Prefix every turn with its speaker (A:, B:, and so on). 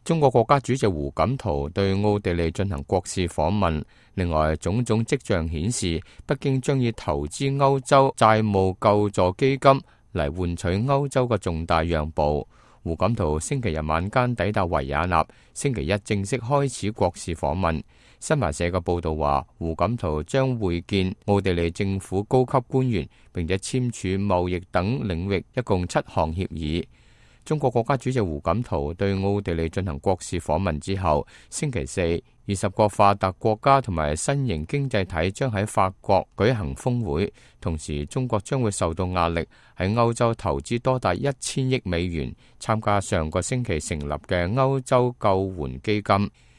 A: 中國國家主席胡錦濤對奧地利進行國事訪問。另外，種種跡象顯示，北京將以投資歐洲債務救助基金嚟換取歐洲嘅重大讓步。胡錦濤星期日晚間抵達維也納，星期一正式開始國事訪問。新華社嘅報道話，胡錦濤將會見奧地利政府高級官員，並且簽署貿易等領域一共7項協議。中國國家主席胡錦濤對奧地利進行國事訪問之後，星期四20個發達國家同埋新型經濟體將喺法國舉行峰會，同時中國將會受到壓力喺歐洲投資多達1000億美元，參加上個星期成立嘅歐洲救援基金。